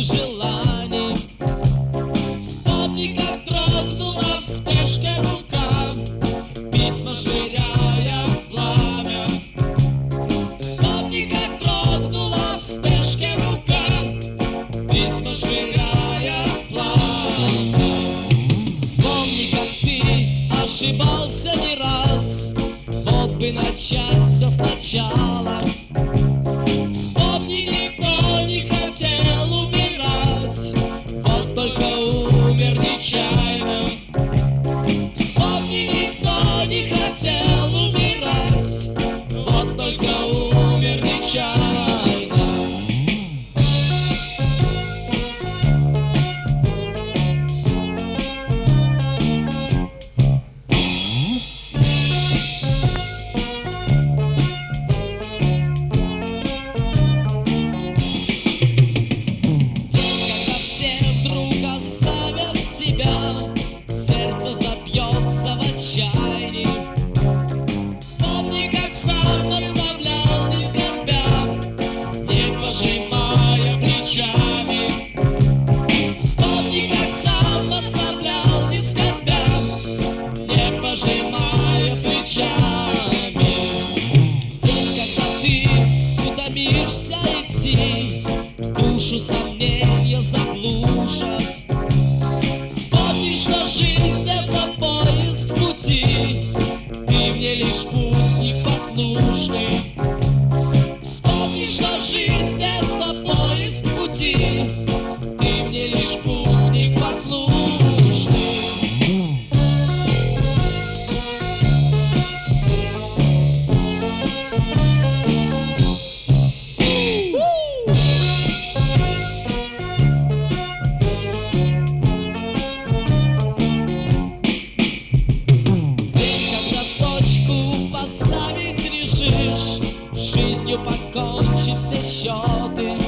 желаний. Вспомни, как дрогнула в спешке рука, письма швыряя в пламя. Вспомни, как дрогнула в спешке рука, письма швыряя в пламя. Вспомни, как ты ошибался не раз, мог бы начать все сначала. Вспомни, никто не хотел умирать, вот только умер нечаянно. Вспомни, никто не хотел умирать, вот только умер нечаянно. Сердце забьется в отчаянии. Вспомни, как сам оставлял, не скорбя, не пожимая плечами. Вспомни, как сам оставлял, не скорбя, не пожимая плечами. День, когда ты утомишься идти, душу сомнения заглушат. Что жизнь — это поиск пути, ты мне лишь путник послушный. Вспомни, что жизнь — это поиск пути, ты мне лишь путник послушный. Поставить решишь, жизнью покончить все счеты.